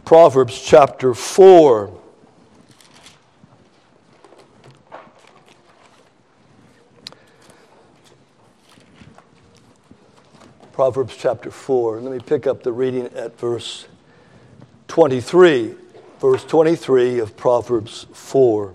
Proverbs chapter 4. Proverbs chapter 4. Let me pick up the reading at verse 23. Verse 23 of Proverbs 4.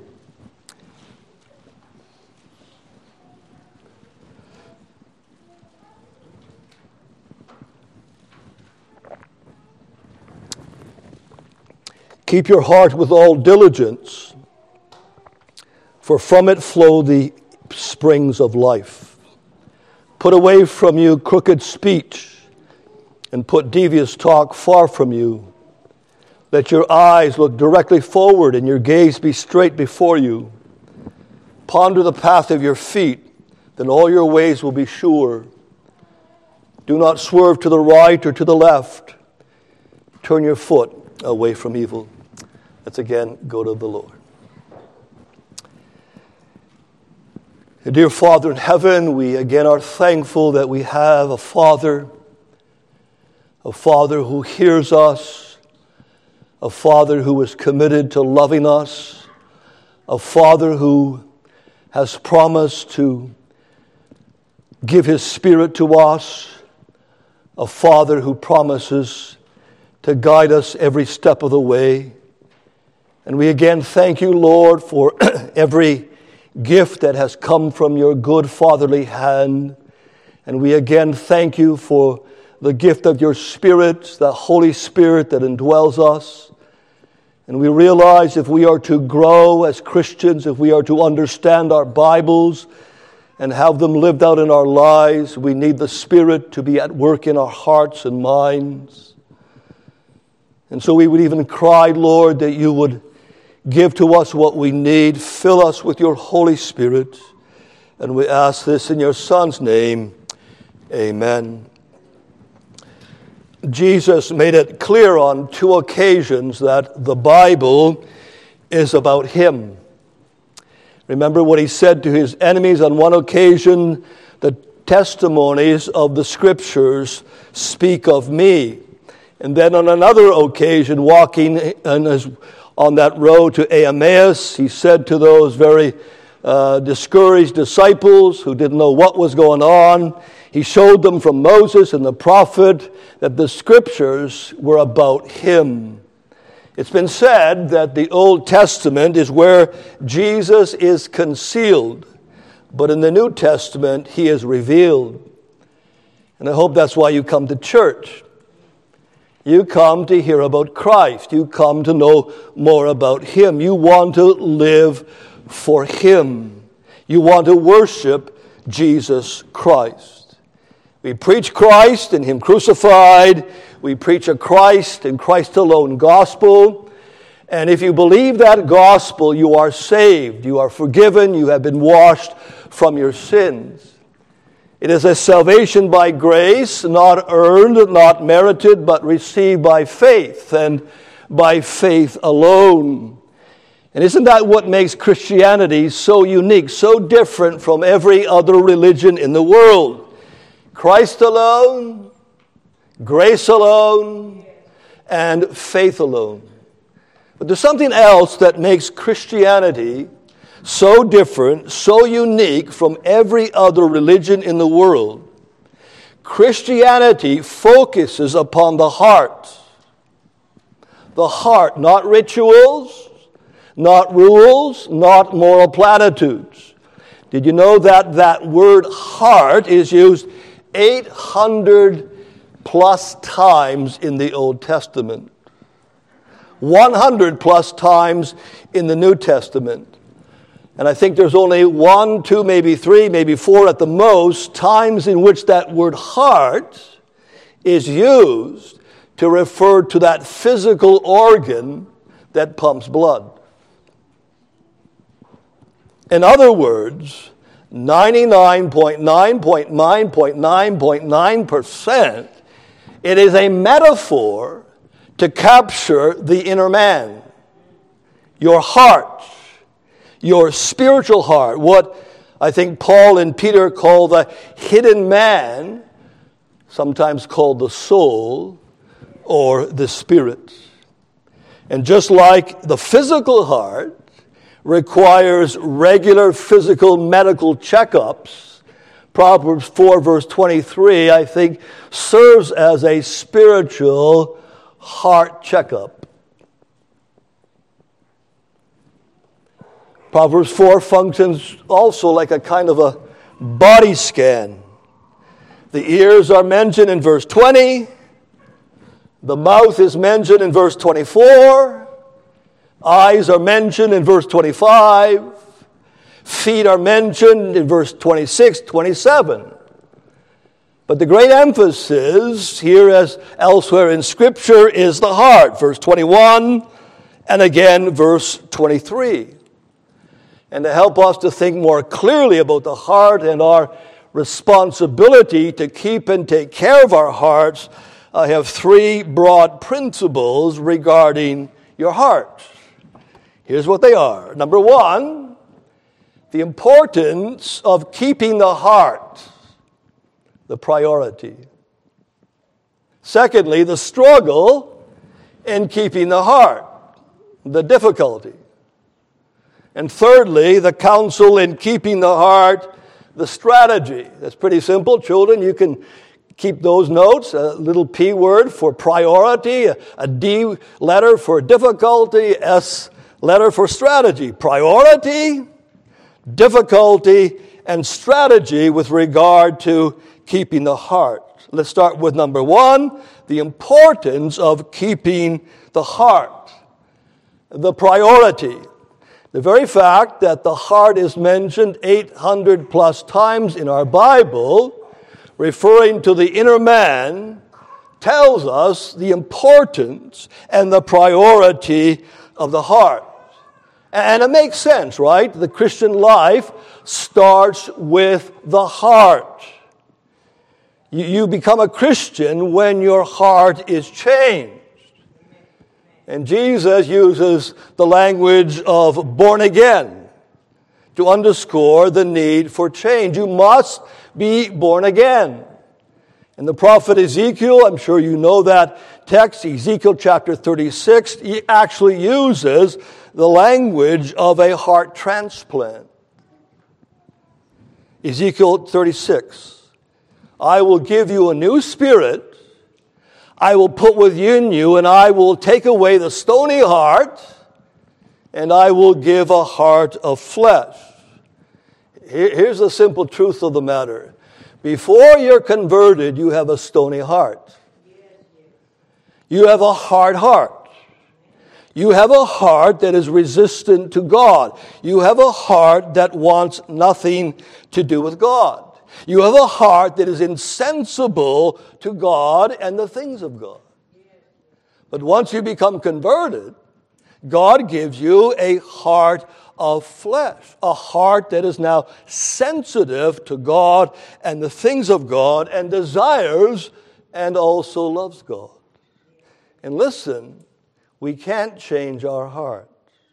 Keep your heart with all diligence, for from it flow the springs of life. Put away from you crooked speech, and put devious talk far from you. Let your eyes look directly forward, and your gaze be straight before you. Ponder the path of your feet, then all your ways will be sure. Do not swerve to the right or to the left. Turn your foot away from evil. Let's again go to the Lord. Dear Father in heaven, we again are thankful that we have a Father who hears us, a Father who is committed to loving us, a Father who has promised to give His Spirit to us, a Father who promises to guide us every step of the way. And we again thank you, Lord, for every gift that has come from your good fatherly hand. And we again thank you for the gift of your Spirit, the Holy Spirit that indwells us. And we realize if we are to grow as Christians, if we are to understand our Bibles and have them lived out in our lives, we need the Spirit to be at work in our hearts and minds. And so we would even cry, Lord, that you would give to us what we need. Fill us with your Holy Spirit. And we ask this in your Son's name. Amen. Jesus made it clear on two occasions that the Bible is about Him. Remember what He said to His enemies on one occasion, the testimonies of the Scriptures speak of me. And then on another occasion, walking on that road to Emmaus, He said to those very discouraged disciples who didn't know what was going on, He showed them from Moses and the prophet that the Scriptures were about Him. It's been said that the Old Testament is where Jesus is concealed, but in the New Testament He is revealed. And I hope that's why you come to church. You come to hear about Christ. You come to know more about Him. You want to live for Him. You want to worship Jesus Christ. We preach Christ and Him crucified. We preach a Christ and Christ alone gospel. And if you believe that gospel, you are saved. You are forgiven. You have been washed from your sins. It is a salvation by grace, not earned, not merited, but received by faith, and by faith alone. And isn't that what makes Christianity so unique, so different from every other religion in the world? Christ alone, grace alone, and faith alone. But there's something else that makes Christianity so different, so unique from every other religion in the world. Christianity focuses upon the heart. The heart, not rituals, not rules, not moral platitudes. Did you know that that word heart is used 800 plus times in the Old Testament? 100 plus times in the New Testament. And I think there's only 1, 2, maybe 3, maybe 4 at the most times in which that word heart is used to refer to that physical organ that pumps blood. In other words, 99.9.9.9.9%, it is a metaphor to capture the inner man, your heart. Your spiritual heart, what I think Paul and Peter call the hidden man, sometimes called the soul or the spirit. And just like the physical heart requires regular physical medical checkups, Proverbs 4 verse 23, I think, serves as a spiritual heart checkup. Proverbs 4 functions also like a kind of a body scan. The ears are mentioned in verse 20. The mouth is mentioned in verse 24. Eyes are mentioned in verse 25. Feet are mentioned in verse 26, 27. But the great emphasis here, as elsewhere in Scripture, is the heart. Verse 21 and again verse 23. And to help us to think more clearly about the heart and our responsibility to keep and take care of our hearts, I have three broad principles regarding your heart. Here's what they are. Number one, the importance of keeping the heart, the priority. Secondly, the struggle in keeping the heart, the difficulty. And thirdly, the counsel in keeping the heart, the strategy. That's pretty simple. Children, you can keep those notes. A little P word for priority, a D letter for difficulty, S letter for strategy. Priority, difficulty, and strategy with regard to keeping the heart. Let's start with number one, the importance of keeping the heart, the priority. The very fact that the heart is mentioned 800 plus times in our Bible, referring to the inner man, tells us the importance and the priority of the heart. And it makes sense, right? The Christian life starts with the heart. You become a Christian when your heart is changed. And Jesus uses the language of born again to underscore the need for change. You must be born again. And the prophet Ezekiel, I'm sure you know that text, Ezekiel chapter 36, he actually uses the language of a heart transplant. Ezekiel 36, I will give you a new spirit, I will put within you, and I will take away the stony heart, and I will give a heart of flesh. Here's the simple truth of the matter. Before you're converted, you have a stony heart. You have a hard heart. You have a heart that is resistant to God. You have a heart that wants nothing to do with God. You have a heart that is insensible to God and the things of God. But once you become converted, God gives you a heart of flesh, a heart that is now sensitive to God and the things of God and desires and also loves God. And listen, we can't change our heart.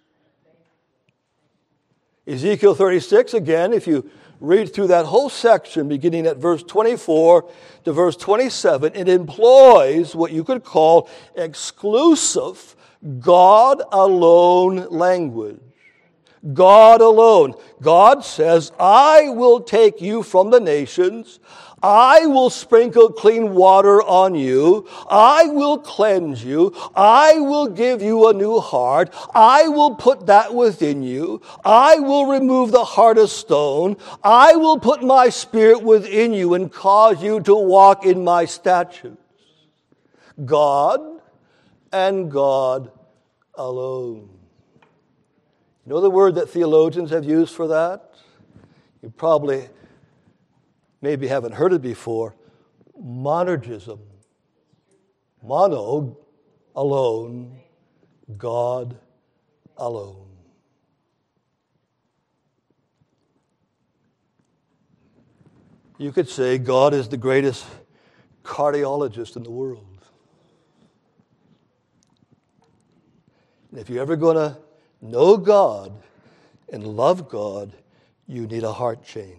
Ezekiel 36, again, if you read through that whole section, beginning at verse 24 to verse 27, it employs what you could call exclusive, God alone language. God alone. God says, I will take you from the nations. I will sprinkle clean water on you. I will cleanse you. I will give you a new heart. I will put that within you. I will remove the heart of stone. I will put my spirit within you and cause you to walk in my statutes. God and God alone. You know the word that theologians have used for that? You probably maybe haven't heard it before. Monergism. Mono, alone. God alone. You could say God is the greatest cardiologist in the world. And if you're ever going to know God and love God, you need a heart change.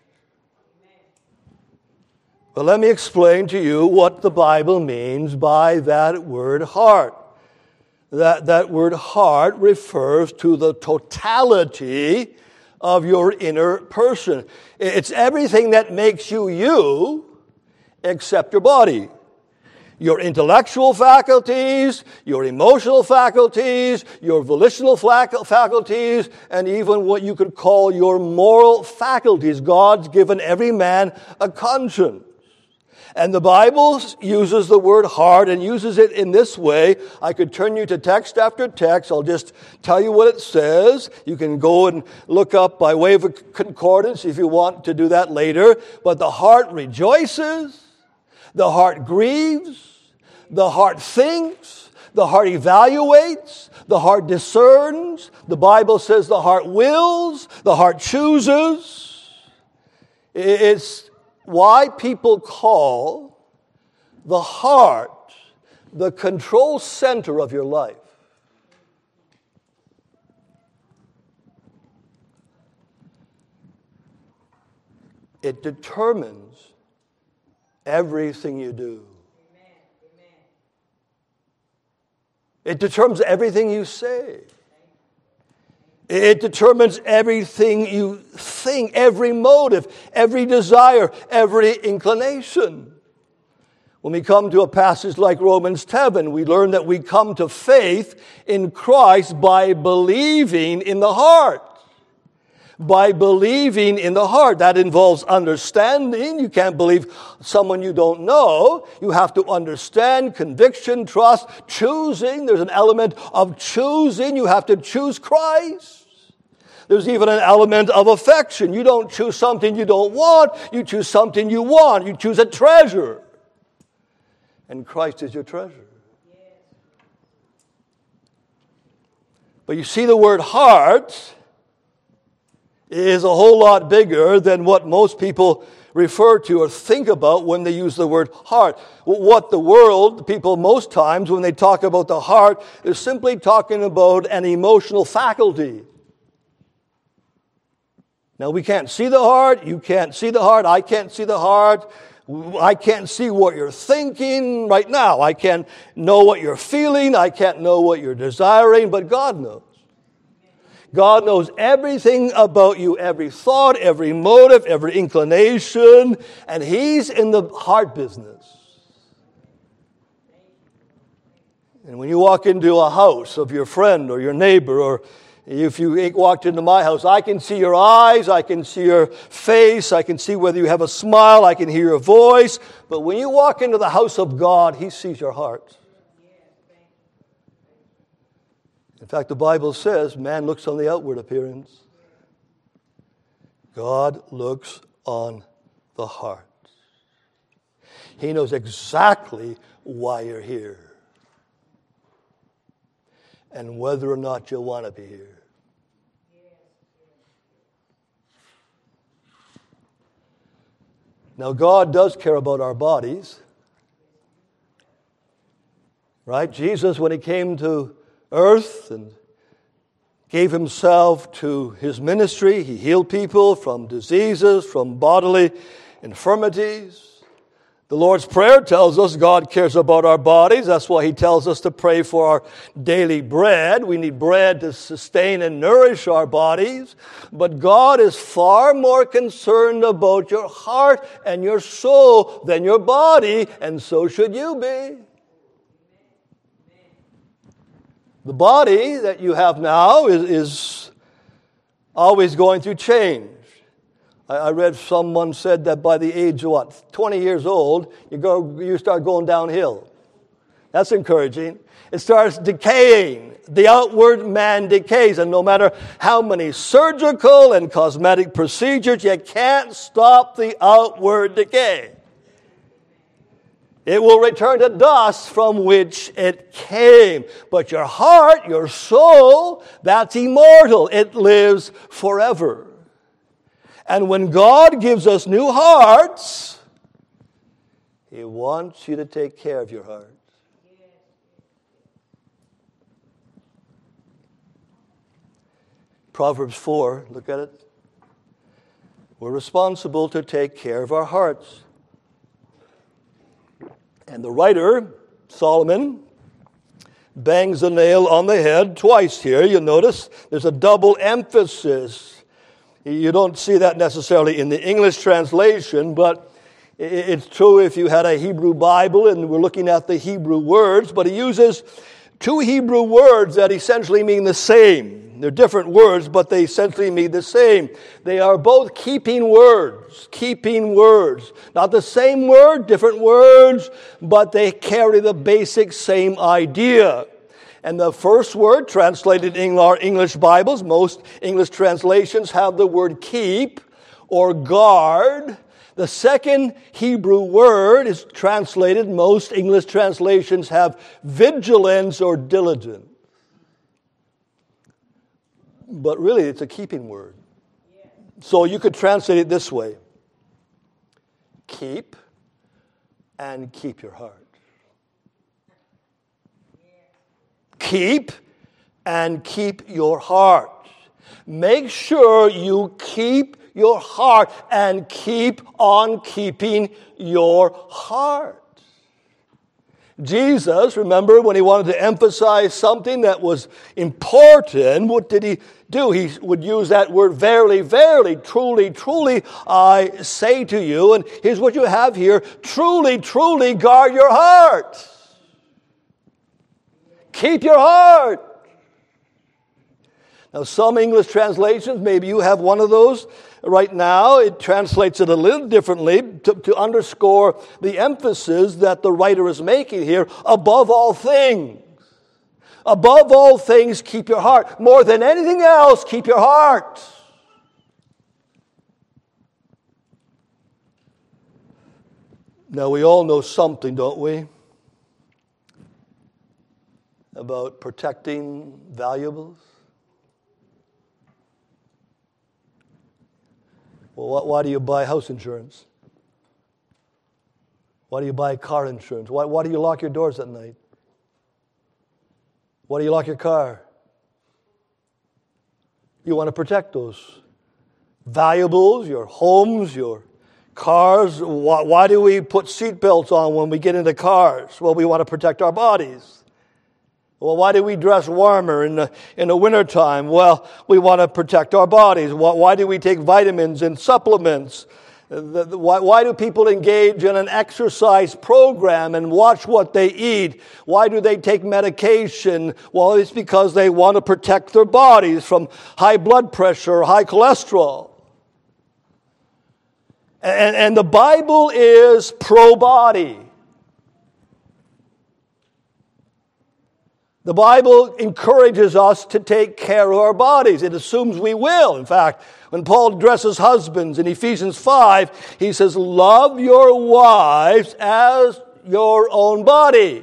But let me explain to you what the Bible means by that word heart. That word heart refers to the totality of your inner person. It's everything that makes you you except your body. Your intellectual faculties, your emotional faculties, your volitional faculties, and even what you could call your moral faculties. God's given every man a conscience. And the Bible uses the word heart and uses it in this way. I could turn you to text after text. I'll just tell you what it says. You can go and look up by way of a concordance if you want to do that later. But the heart rejoices. The heart grieves. The heart thinks. The heart evaluates. The heart discerns. The Bible says the heart wills. The heart chooses. It's why people call the heart the control center of your life. It determines everything you do. It determines everything you say. It determines everything you think, every motive, every desire, every inclination. When we come to a passage like Romans 7, we learn that we come to faith in Christ by believing in the heart. By believing in the heart. That involves understanding. You can't believe someone you don't know. You have to understand, conviction, trust, choosing. There's an element of choosing. You have to choose Christ. There's even an element of affection. You don't choose something you don't want. You choose something you want. You choose a treasure. And Christ is your treasure. But you see, the word heart is a whole lot bigger than what most people refer to or think about when they use the word heart. What the world, people most times, when they talk about the heart, they're simply talking about an emotional faculty. Now, we can't see the heart. You can't see the heart. I can't see the heart. I can't see what you're thinking right now. I can't know what you're feeling. I can't know what you're desiring, but God knows. God knows everything about you, every thought, every motive, every inclination, and He's in the heart business. And when you walk into a house of your friend or your neighbor, or if you walked into my house, I can see your eyes, I can see your face, I can see whether you have a smile, I can hear your voice. But when you walk into the house of God, He sees your heart. In fact, the Bible says man looks on the outward appearance. God looks on the heart. He knows exactly why you're here and whether or not you want to be here. Now, God does care about our bodies. Right? Jesus, when He came to earth and gave Himself to His ministry, He healed people from diseases, from bodily infirmities. The Lord's Prayer tells us God cares about our bodies. That's why He tells us to pray for our daily bread. We need bread to sustain and nourish our bodies. But God is far more concerned about your heart and your soul than your body, and so should you be. The body that you have now is always going through change. I read someone said that by the age of 20 years old, you start going downhill. That's encouraging. It starts decaying. The outward man decays, and no matter how many surgical and cosmetic procedures, you can't stop the outward decay. It will return to dust from which it came. But your heart, your soul, that's immortal. It lives forever. And when God gives us new hearts, He wants you to take care of your heart. Proverbs 4, look at it. We're responsible to take care of our hearts. And the writer, Solomon, bangs the nail on the head twice here. You notice there's a double emphasis. You don't see that necessarily in the English translation, but it's true if you had a Hebrew Bible and we're looking at the Hebrew words, but he uses two Hebrew words that essentially mean the same. They're different words, but they essentially mean the same. They are both keeping words. Keeping words. Not the same word, different words, but they carry the basic same idea. And the first word, translated in our English Bibles, most English translations have the word keep or guard. The second Hebrew word is translated, most English translations have vigilance or diligence. But really, it's a keeping word. So you could translate it this way. Keep and keep your heart. Keep and keep your heart. Make sure you keep your heart and keep on keeping your heart. Jesus, remember, when he wanted to emphasize something that was important, what did he do? He would use that word, verily, verily, truly, truly, I say to you. And here's what you have here. Truly, truly, guard your heart. Keep your heart. Now, some English translations, maybe you have one of those right now, it translates it a little differently to underscore the emphasis that the writer is making here. Above all things. Above all things, keep your heart. More than anything else, keep your heart. Now, we all know something, don't we, about protecting valuables? Well, why do you buy house insurance? Why do you buy car insurance? Why do you lock your doors at night? Why do you lock your car? You want to protect those valuables, your homes, your cars. Why do we put seatbelts on when we get into cars? Well, we want to protect our bodies. Well, why do we dress warmer in the wintertime? Well, we want to protect our bodies. Why do we take vitamins and supplements? Why do people engage in an exercise program and watch what they eat? Why do they take medication? Well, it's because they want to protect their bodies from high blood pressure or high cholesterol. And the Bible is pro-body. The Bible encourages us to take care of our bodies. It assumes we will. In fact, when Paul addresses husbands in Ephesians 5, he says, love your wives as your own body.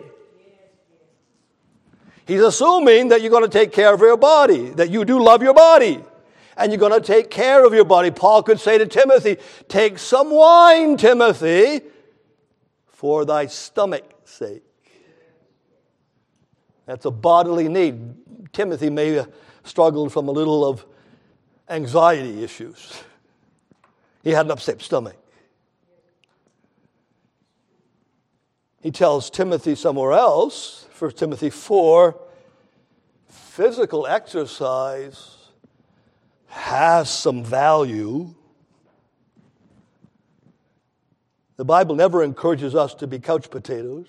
He's assuming that you're going to take care of your body, that you do love your body, and you're going to take care of your body. Paul could say to Timothy, take some wine, Timothy, for thy stomach's sake. That's a bodily need. Timothy may have struggled from a little of anxiety issues. He had an upset stomach. He tells Timothy somewhere else, 1 Timothy 4, physical exercise has some value. The Bible never encourages us to be couch potatoes.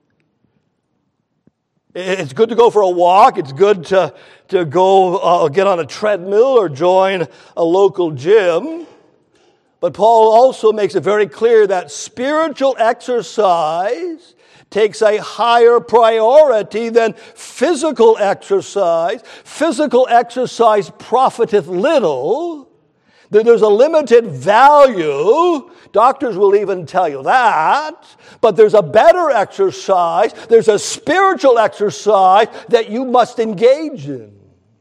It's good to go for a walk. It's good to go get on a treadmill or join a local gym. But Paul also makes it very clear that spiritual exercise takes a higher priority than physical exercise. Physical exercise profiteth little. There's a limited value. Doctors will even tell you that. But there's a better exercise. There's a spiritual exercise that you must engage in.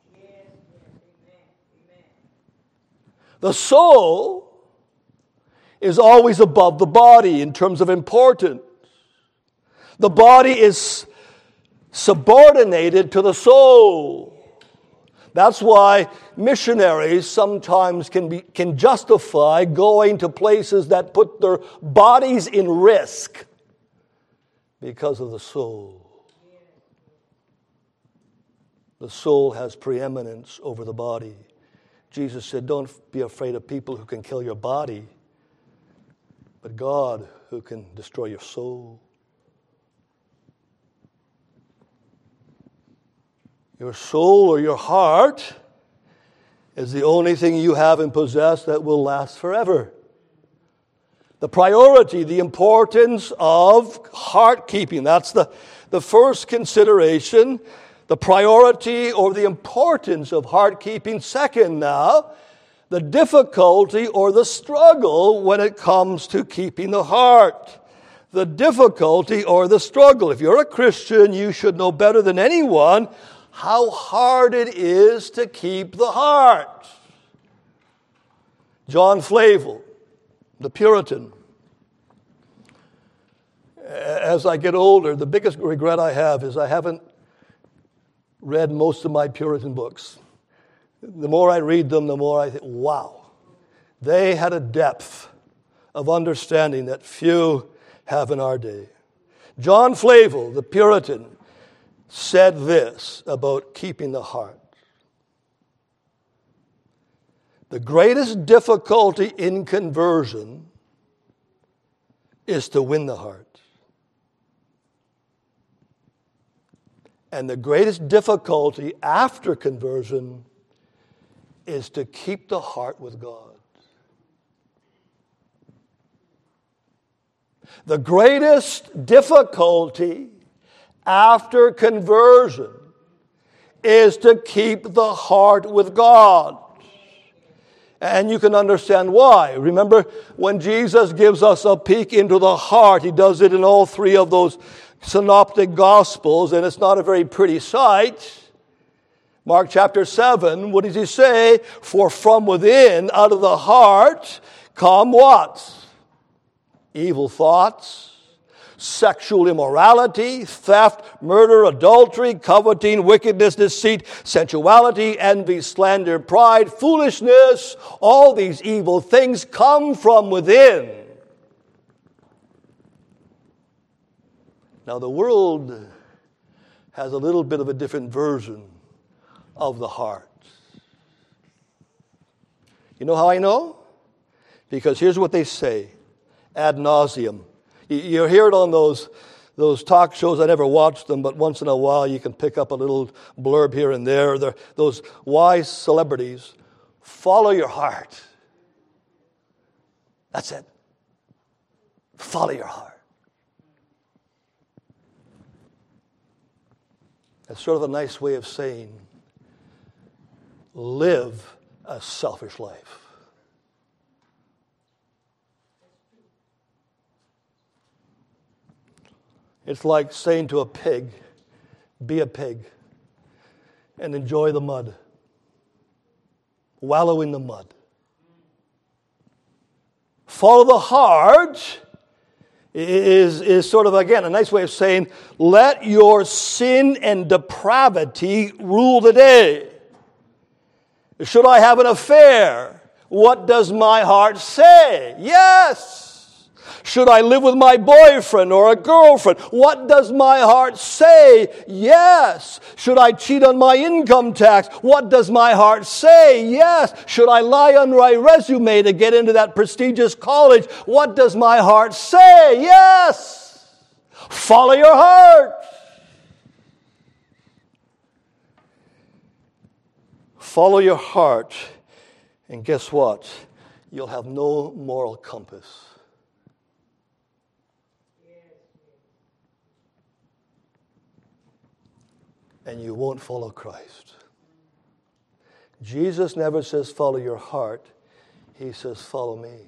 The soul is always above the body in terms of importance. The body is subordinated to the soul. That's why missionaries sometimes can justify going to places that put their bodies in risk because of the soul. The soul has preeminence over the body. Jesus said, don't be afraid of people who can kill your body, but God who can destroy your soul. Your soul or your heart is the only thing you have and possess that will last forever. The priority, the importance of heart keeping. That's the first consideration. The priority or the importance of heart keeping. Second now, the difficulty or the struggle when it comes to keeping the heart. The difficulty or the struggle. If you're a Christian, you should know better than anyone how hard it is to keep the heart. John Flavel, the Puritan. As I get older, the biggest regret I have is I haven't read most of my Puritan books. The more I read them, the more I think, wow, they had a depth of understanding that few have in our day. John Flavel, the Puritan, said this about keeping the heart. The greatest difficulty in conversion is to win the heart. And the greatest difficulty after conversion is to keep the heart with God. The greatest difficulty after conversion is to keep the heart with God. And you can understand why. Remember, when Jesus gives us a peek into the heart, he does it in all three of those synoptic gospels, and it's not a very pretty sight. Mark chapter 7, what does he say? For from within, out of the heart, come what? Evil thoughts, sexual immorality, theft, murder, adultery, coveting, wickedness, deceit, sensuality, envy, slander, pride, foolishness. All these evil things come from within. Now, the world has a little bit of a different version of the heart. You know how I know? Because here's what they say ad nauseum. You hear it on those talk shows. I never watched them, but once in a while you can pick up a little blurb here and there. Those wise celebrities. Follow your heart. That's it. Follow your heart. That's sort of a nice way of saying, live a selfish life. It's like saying to a pig, be a pig and enjoy the mud. Wallow in the mud. Follow the heart is sort of, again, a nice way of saying, let your sin and depravity rule the day. Should I have an affair? What does my heart say? Yes. Should I live with my boyfriend or a girlfriend? What does my heart say? Yes. Should I cheat on my income tax? What does my heart say? Yes. Should I lie on my resume to get into that prestigious college? What does my heart say? Yes. Follow your heart. Follow your heart, and guess what? You'll have no moral compass. And you won't follow Christ. Jesus never says, follow your heart. He says, follow me.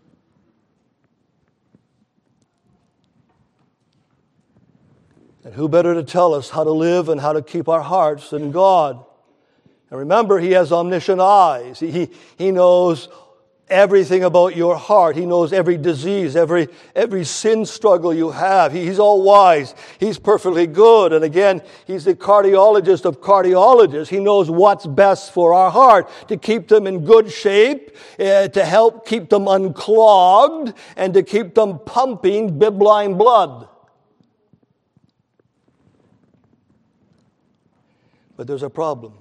And who better to tell us how to live and how to keep our hearts than God? And remember, He has omniscient eyes. He knows everything about your heart. He knows every disease, every sin struggle you have. He's all wise. He's perfectly good. And again, He's the cardiologist of cardiologists. He knows what's best for our heart, to keep them in good shape, to help keep them unclogged, and to keep them pumping bibline blood. But there's a problem.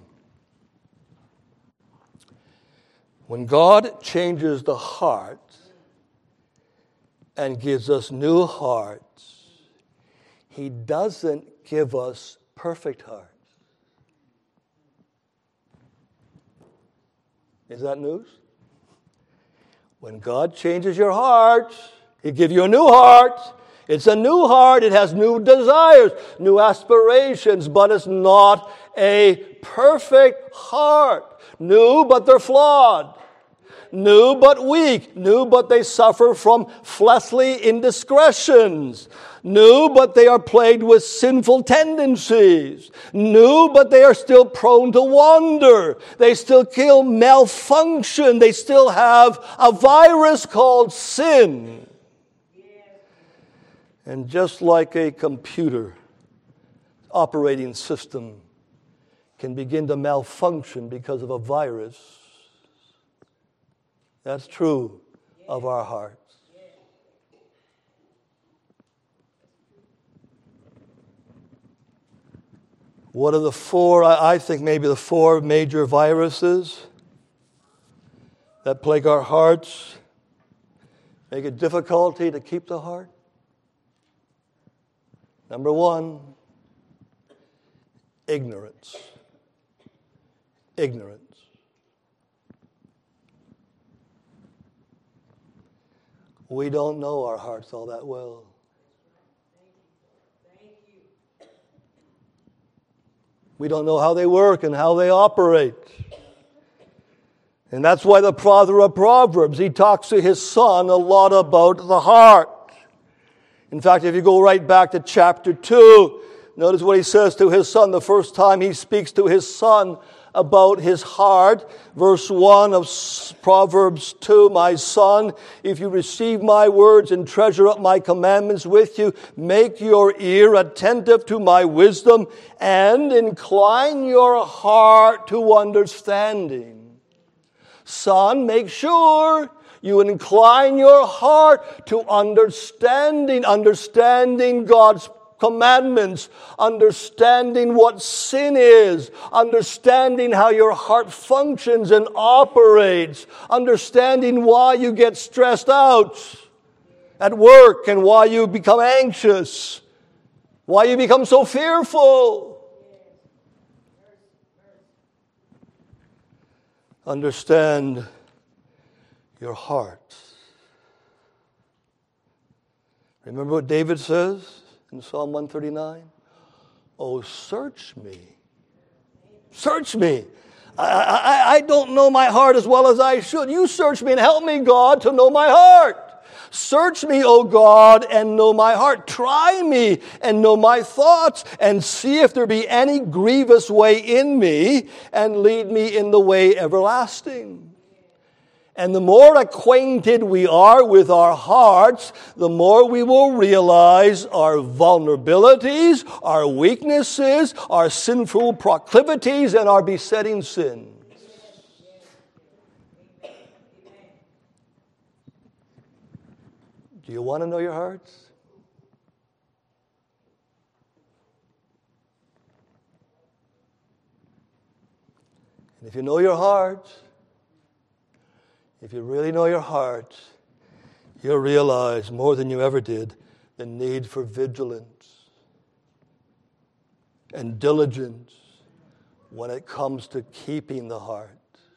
When God changes the heart and gives us new hearts, He doesn't give us perfect hearts. Is that news? When God changes your heart, He gives you a new heart. It's a new heart. It has new desires, new aspirations, but it's not a perfect heart. New, but they're flawed. New but weak. New but they suffer from fleshly indiscretions. New but they are plagued with sinful tendencies. New but they are still prone to wander. They still malfunction. They still have a virus called sin. And just like a computer operating system can begin to malfunction because of a virus, that's true of our hearts. What are the four, I think maybe the four major viruses that plague our hearts, make it difficulty to keep the heart? Number one, ignorance. Ignorance. We don't know our hearts all that well. We don't know how they work and how they operate. And that's why the author of Proverbs, he talks to his son a lot about the heart. In fact, if you go right back to chapter 2, notice what he says to his son the first time he speaks to his son about his heart. Verse 1 of Proverbs 2, my son, if you receive my words and treasure up my commandments with you, make your ear attentive to my wisdom and incline your heart to understanding. Son, make sure you incline your heart to understanding God's commandments, understanding what sin is, understanding how your heart functions and operates, understanding why you get stressed out at work and why you become anxious, why you become so fearful. Understand your heart. Remember what David says in Psalm 139? Oh, search me. Search me. I don't know my heart as well as I should. You search me and help me, God, to know my heart. Search me, O God, and know my heart. Try me and know my thoughts, and see if there be any grievous way in me, and lead me in the way everlasting. And the more acquainted we are with our hearts, the more we will realize our vulnerabilities, our weaknesses, our sinful proclivities, and our besetting sins. Do you want to know your hearts? And if you know your heart, if you really know your heart, you'll realize more than you ever did the need for vigilance and diligence when it comes to keeping the heart.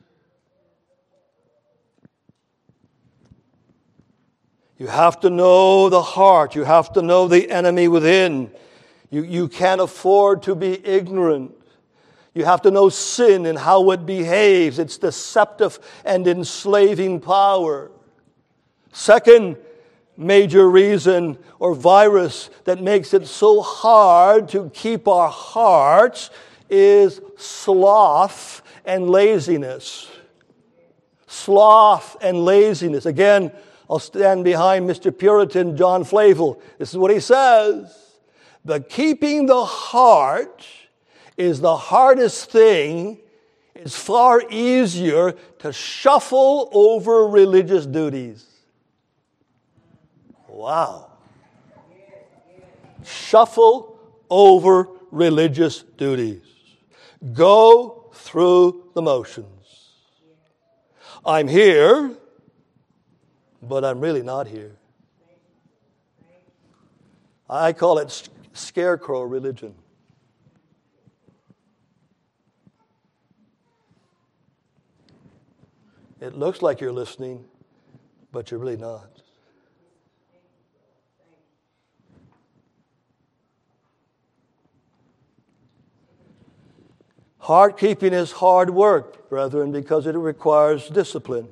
You have to know the heart. You have to know the enemy within. You can't afford to be ignorant. You have to know sin and how it behaves, its deceptive and enslaving power. Second major reason or virus that makes it so hard to keep our hearts is sloth and laziness. Sloth and laziness. Again, I'll stand behind Mr. Puritan John Flavel. This is what he says. The keeping the heart is the hardest thing. It's far easier to shuffle over religious duties. Wow. Shuffle over religious duties. go through the motions. I'm here, but I'm really not here. I call it scarecrow religion. It looks like you're listening, but you're really not. Heart keeping is hard work, brethren, because it requires discipline.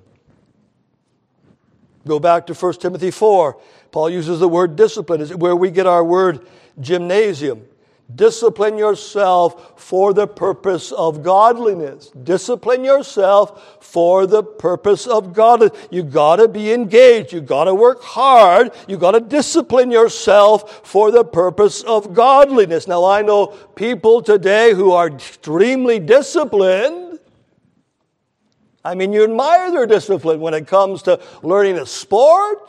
Go back to 1 Timothy 4. Paul uses the word discipline. Is where we get our word gymnasium. Discipline yourself for the purpose of godliness. Discipline yourself for the purpose of godliness. You got to be engaged. You got to work hard. You got to discipline yourself for the purpose of godliness. Now, I know people today who are extremely disciplined. I mean, you admire their discipline when it comes to learning a sport.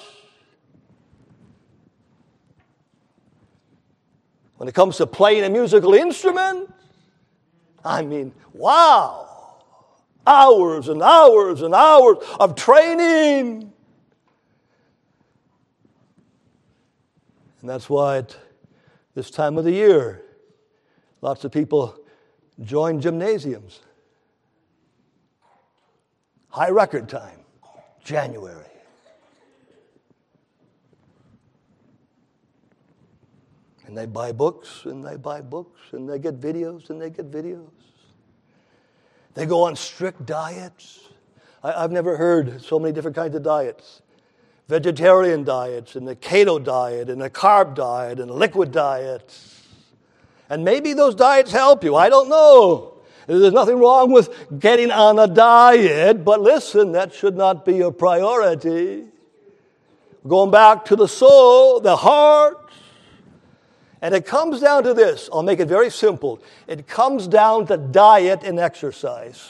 When it comes to playing a musical instrument, I mean, wow. Hours and hours and hours of training. And that's why at this time of the year, lots of people join gymnasiums. High record time, January. And they buy books, and they buy books, and they get videos, and they get videos. They go on strict diets. I've never heard so many different kinds of diets. Vegetarian diets, and the keto diet, and the carb diet, and the liquid diet. And maybe those diets help you. I don't know. There's nothing wrong with getting on a diet, but listen, that should not be a priority. Going back to the soul, the heart. And it comes down to this. I'll make it very simple. It comes down to diet and exercise.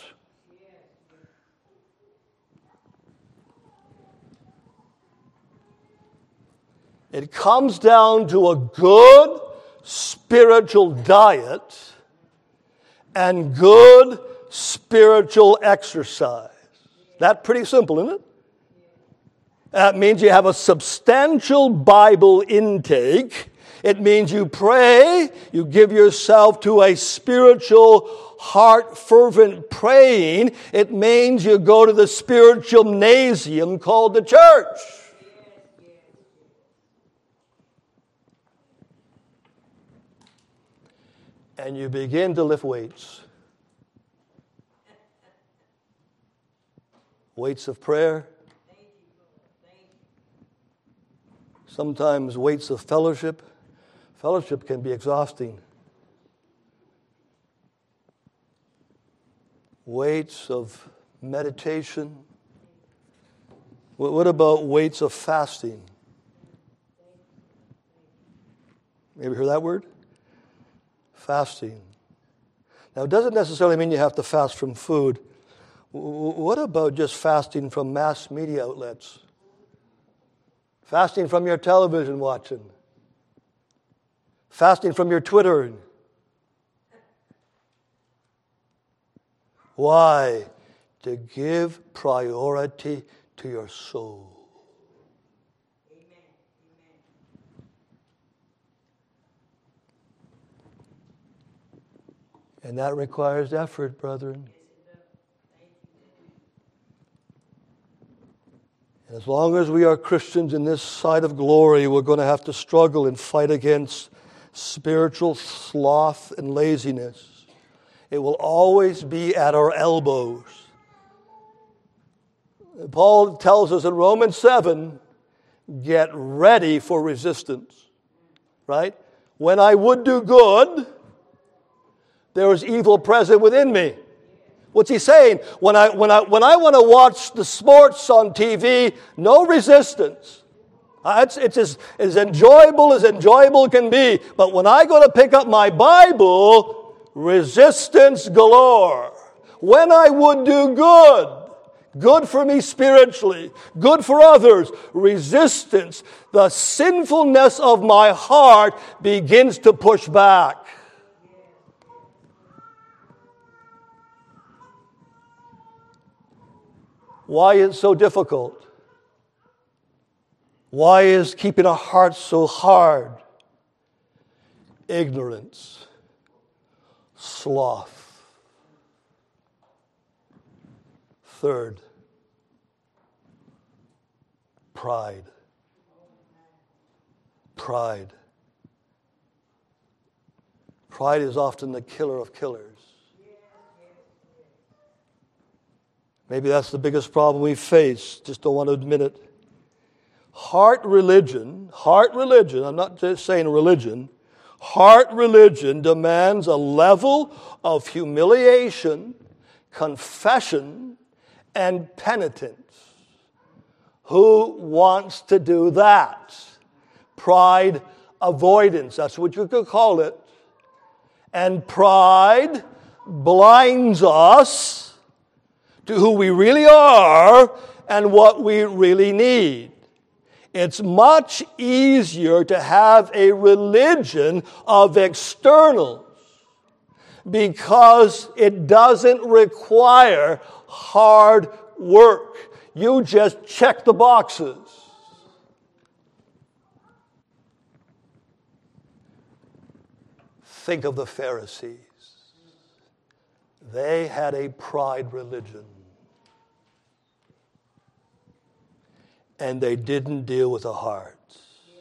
It comes down to a good spiritual diet and good spiritual exercise. That's pretty simple, isn't it? That means you have a substantial Bible intake. It means you pray, you give yourself to a spiritual, heart fervent praying. It means you go to the spiritual gymnasium called the church. And you begin to lift weights. Weights of prayer. Sometimes weights of fellowship. Fellowship can be exhausting. Weights of meditation. What about weights of fasting? Ever hear that word? Fasting. Now, it doesn't necessarily mean you have to fast from food. What about just fasting from mass media outlets? Fasting from your television watching? Fasting from your Twitter? Why? To give priority to your soul. And that requires effort, brethren. And as long as we are Christians in this side of glory, we're going to have to struggle and fight against spiritual sloth and laziness. It will always be at our elbows. Paul tells us in Romans 7, get ready for resistance. Right? When I would do good, there is evil present within me. What's he saying? When I want to watch the sports on TV, no resistance. It's as enjoyable can be. But when I go to pick up my Bible, resistance galore. When I would do good for me spiritually, good for others, resistance, the sinfulness of my heart begins to push back. Why is it so difficult? Why is keeping our hearts so hard? Ignorance, sloth. Third, pride. Pride. Pride is often the killer of killers. Maybe that's the biggest problem we face, just don't want to admit it. Heart religion, I'm not just saying religion, heart religion demands a level of humiliation, confession, and penitence. Who wants to do that? Pride avoidance, that's what you could call it. And pride blinds us to who we really are and what we really need. It's much easier to have a religion of externals because it doesn't require hard work. You just check the boxes. Think of the Pharisees. They had a pride religion. And they didn't deal with the hearts.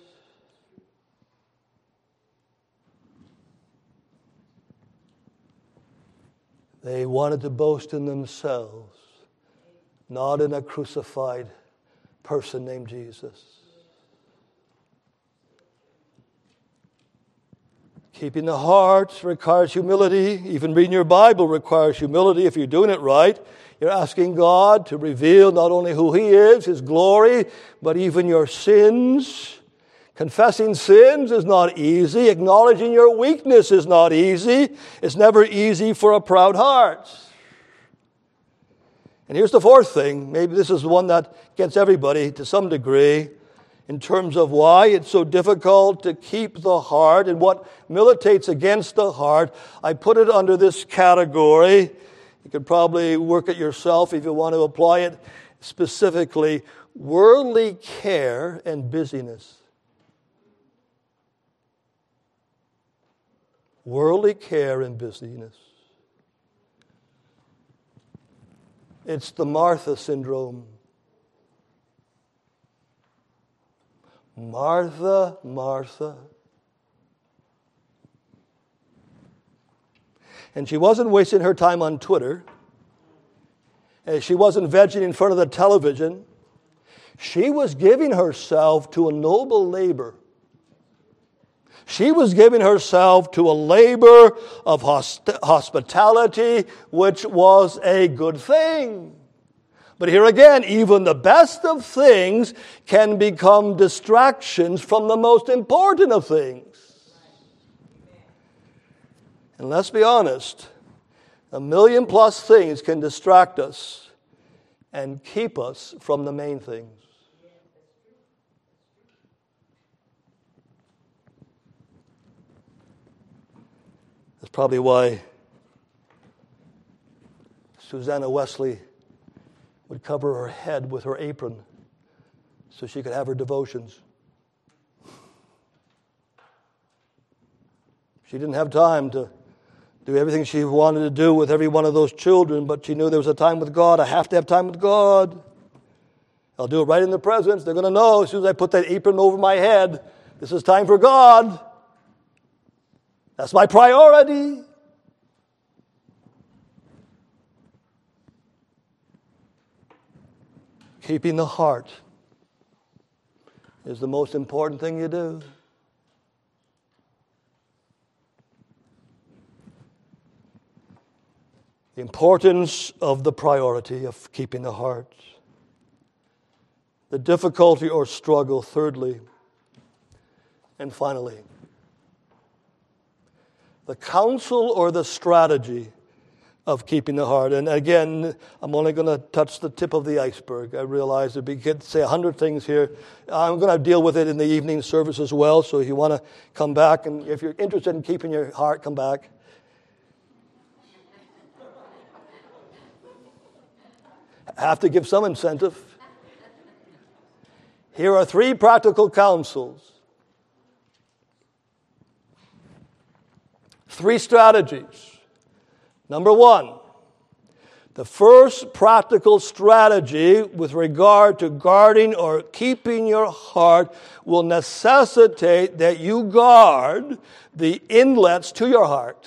They wanted to boast in themselves, not in a crucified person named Jesus. Keeping the heart requires humility. Even reading your Bible requires humility if you're doing it right. You're asking God to reveal not only who He is, His glory, but even your sins. Confessing sins is not easy. Acknowledging your weakness is not easy. It's never easy for a proud heart. And here's the fourth thing. Maybe this is one that gets everybody to some degree in terms of why it's so difficult to keep the heart and what militates against the heart. I put it under this category. You could probably work it yourself if you want to apply it specifically. Worldly care and busyness. Worldly care and busyness. It's the Martha syndrome. Martha, Martha. And she wasn't wasting her time on Twitter. And she wasn't vegging in front of the television. She was giving herself to a noble labor. She was giving herself to a labor of hospitality, which was a good thing. But here again, even the best of things can become distractions from the most important of things. And let's be honest, 1,000,000+ things can distract us and keep us from the main things. That's probably why Susanna Wesley would cover her head with her apron so she could have her devotions. She didn't have time to do everything she wanted to do with every one of those children, but she knew there was a time with God. I have to have time with God. I'll do it right in the presence. They're going to know as soon as I put that apron over my head, this is time for God. That's my priority. Keeping the heart is the most important thing you do. The importance of the priority of keeping the heart. The difficulty or struggle, thirdly. And finally, the counsel or the strategy of keeping the heart. And again, I'm only going to touch the tip of the iceberg. I realize that we could say 100 things here. I'm going to deal with it in the evening service as well, so if you want to come back, and if you're interested in keeping your heart, come back. Have to give some incentive. Here are 3 practical counsels. 3 strategies. Number 1, the first practical strategy with regard to guarding or keeping your heart will necessitate that you guard the inlets to your heart.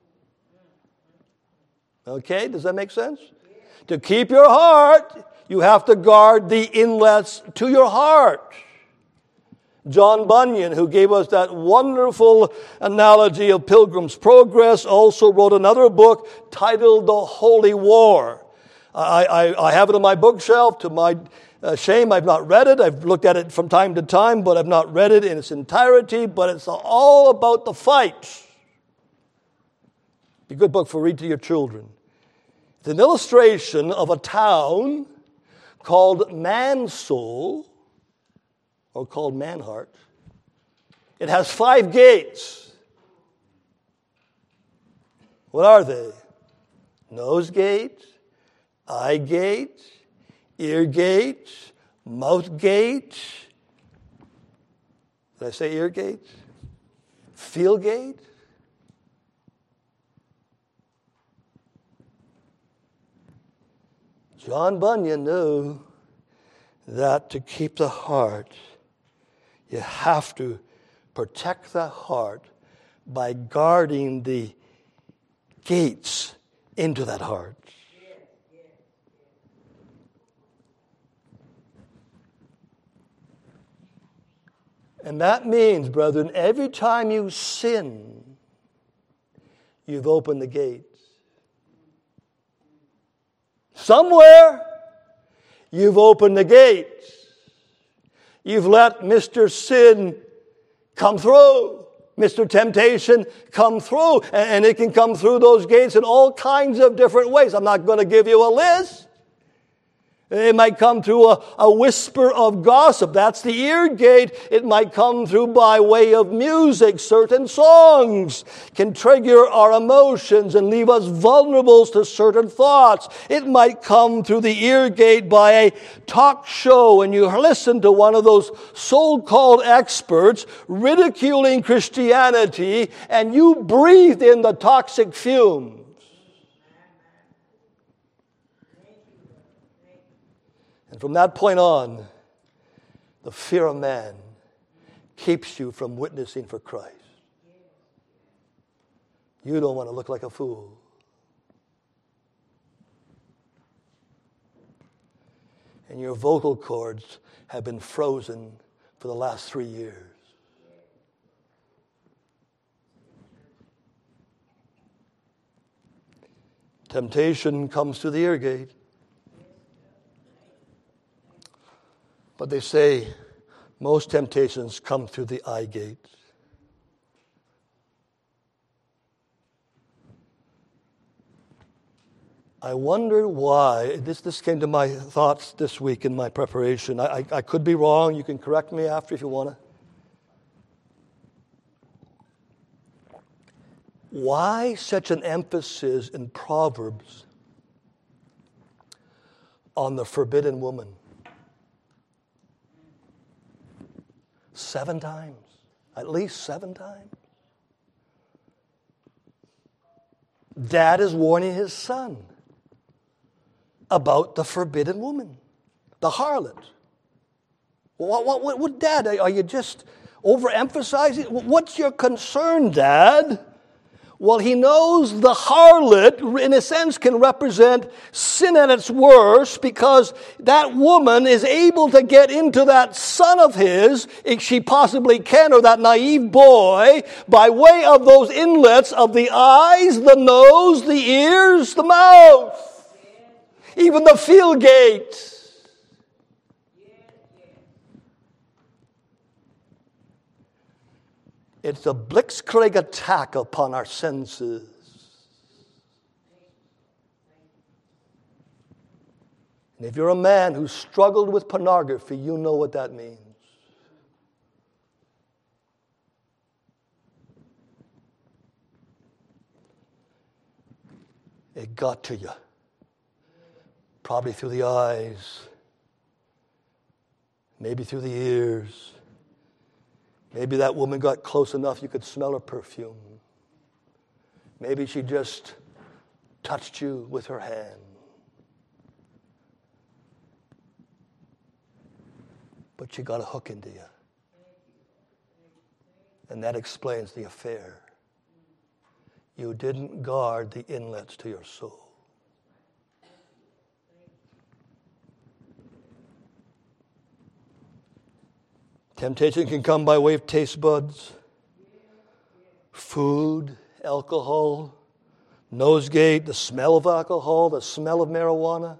Okay, does that make sense? To keep your heart, you have to guard the inlets to your heart. John Bunyan, who gave us that wonderful analogy of Pilgrim's Progress, also wrote another book titled The Holy War. I have it on my bookshelf. To my shame, I've not read it. I've looked at it from time to time, but I've not read it in its entirety. But it's all about the fight. It's a good book for read to your children. It's an illustration of a town called Mansoul, or called Manhart. It has 5 gates. What are they? Nose gate, eye gate, ear gate, mouth gate. Did I say ear gate? Feel gate? John Bunyan knew that to keep the heart, you have to protect the heart by guarding the gates into that heart. And that means, brethren, every time you sin, you've opened the gates. Somewhere, you've opened the gates. You've let Mr. Sin come through. Mr. Temptation come through. And it can come through those gates in all kinds of different ways. I'm not going to give you a list. It might come through a whisper of gossip. That's the ear gate. It might come through by way of music. Certain songs can trigger our emotions and leave us vulnerable to certain thoughts. It might come through the ear gate by a talk show, and you listen to one of those so-called experts ridiculing Christianity, and you breathe in the toxic fumes. And from that point on, the fear of man keeps you from witnessing for Christ. You don't want to look like a fool. And your vocal cords have been frozen for the last 3 years. Temptation comes through the ear gate. But they say most temptations come through the eye gate. I wonder why. This came to my thoughts this week in my preparation. I could be wrong. You can correct me after if you want to. Why such an emphasis in Proverbs on the forbidden woman? 7 times. At least 7 times. Dad is warning his son about the forbidden woman, the harlot. What Dad, are you just overemphasizing? What's your concern, Dad? Well, he knows the harlot, in a sense, can represent sin at its worst because that woman is able to get into that son of his, if she possibly can, or that naive boy, by way of those inlets of the eyes, the nose, the ears, the mouth, even the feel gate. It's a blitzkrieg attack upon our senses. And if you're a man who struggled with pornography, you know what that means. It got to you. Probably through the eyes, maybe through the ears. Maybe that woman got close enough you could smell her perfume. Maybe she just touched you with her hand. But she got a hook into you. And that explains the affair. You didn't guard the inlets to your soul. Temptation can come by way of taste buds, food, alcohol, nosegate, the smell of alcohol, the smell of marijuana.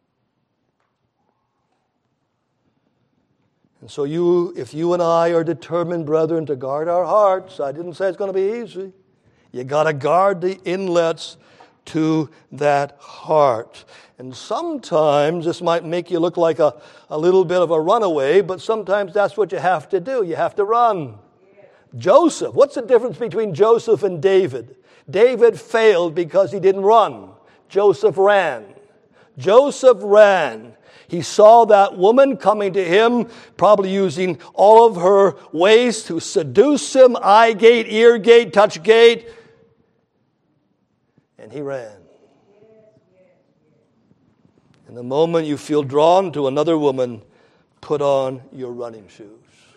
And so if you and I are determined, brethren, to guard our hearts, I didn't say it's going to be easy. You got to guard the inlets to that heart. And sometimes this might make you look like a little bit of a runaway, but sometimes that's what you have to do. You have to run. Joseph, what's the difference between Joseph and David? David failed because he didn't run. Joseph ran. Joseph ran. He saw that woman coming to him, probably using all of her ways to seduce him, eye gate, ear gate, touch gate. And he ran. And the moment you feel drawn to another woman, put on your running shoes.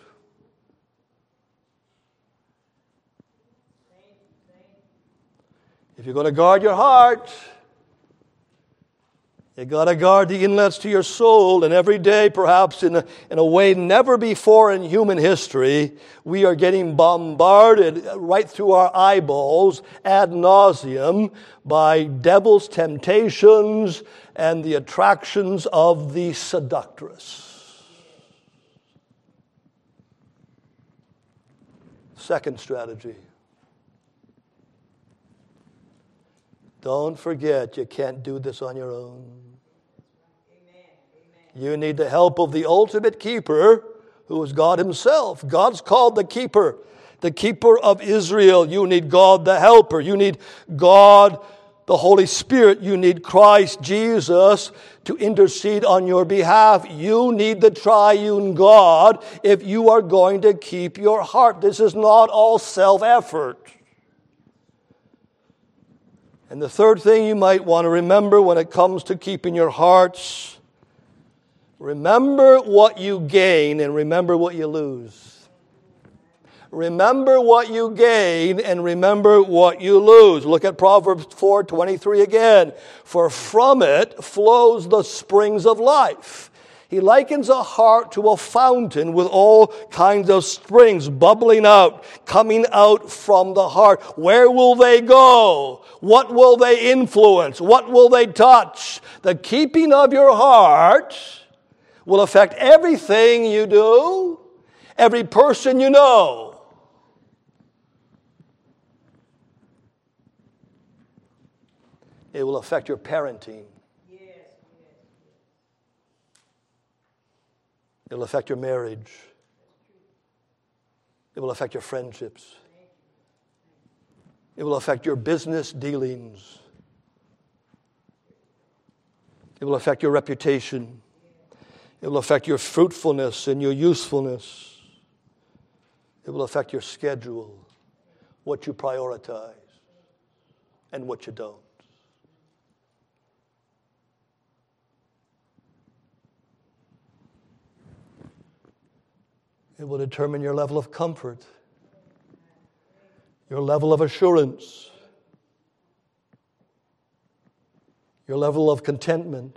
If you're going to guard your heart, you got to guard the inlets to your soul. And every day, perhaps in a way never before in human history, we are getting bombarded right through our eyeballs ad nauseum by devil's temptations and the attractions of the seductress. Second strategy. Don't forget, you can't do this on your own. You need the help of the ultimate keeper, who is God himself. God's called the keeper of Israel. You need God the helper. You need God the Holy Spirit. You need Christ Jesus to intercede on your behalf. You need the triune God if you are going to keep your heart. This is not all self-effort. And the third thing you might want to remember when it comes to keeping your hearts, remember what you gain and remember what you lose. Remember what you gain and remember what you lose. Look at Proverbs 4:23 again. For from it flows the springs of life. He likens a heart to a fountain with all kinds of springs bubbling out, coming out from the heart. Where will they go? What will they influence? What will they touch? The keeping of your heart will affect everything you do, every person you know. It will affect your parenting. It will affect your marriage. It will affect your friendships. It will affect your business dealings. It will affect your reputation. It will affect your fruitfulness and your usefulness. It will affect your schedule, what you prioritize, and what you don't. It will determine your level of comfort, your level of assurance, your level of contentment.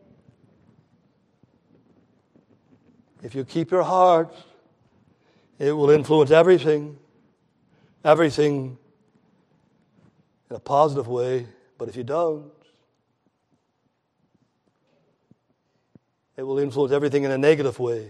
If you keep your heart, it will influence everything in a positive way. But if you don't, it will influence everything in a negative way.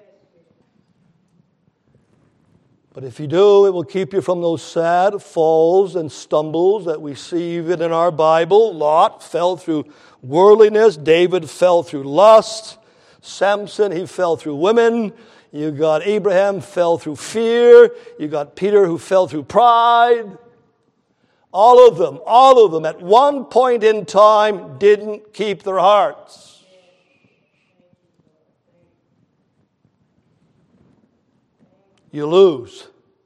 But if you do, it will keep you from those sad falls and stumbles that we see even in our Bible. Lot fell through worldliness. David fell through lust. Samson, he fell through women. You got Abraham, fell through fear. You got Peter, who fell through pride. All of them at one point in time didn't keep their hearts. You lose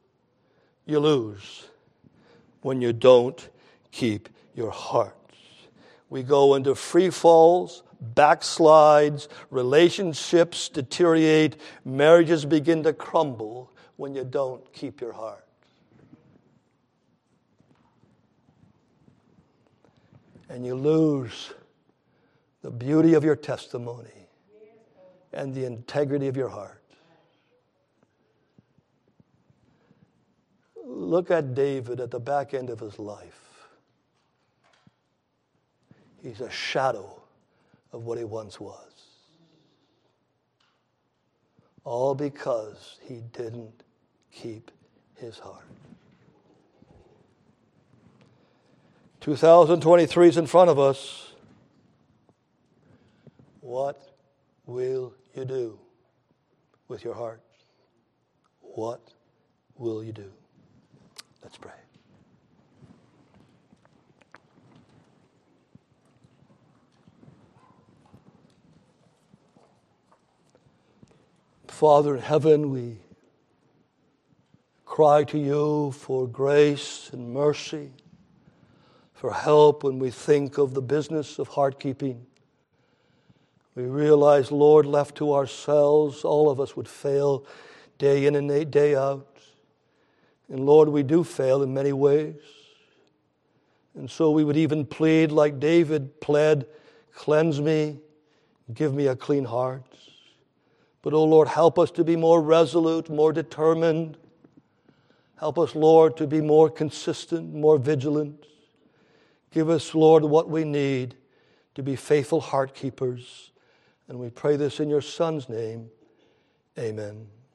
when you don't keep your hearts. We go into free falls, backslides, relationships deteriorate, marriages begin to crumble when you don't keep your heart. And you lose the beauty of your testimony and the integrity of your heart. Look at David at the back end of his life. He's a shadow of what he once was. All because he didn't keep his heart. 2023 is in front of us. What will you do with your heart? What will you do? Let's pray. Father in heaven, we cry to you for grace and mercy, for help when we think of the business of heart keeping. We realize, Lord, left to ourselves, all of us would fail day in and day out. And Lord, we do fail in many ways. And so we would even plead like David pled, cleanse me, give me a clean heart. But, oh Lord, help us to be more resolute, more determined. Help us, Lord, to be more consistent, more vigilant. Give us, Lord, what we need to be faithful heart keepers. And we pray this in your Son's name. Amen.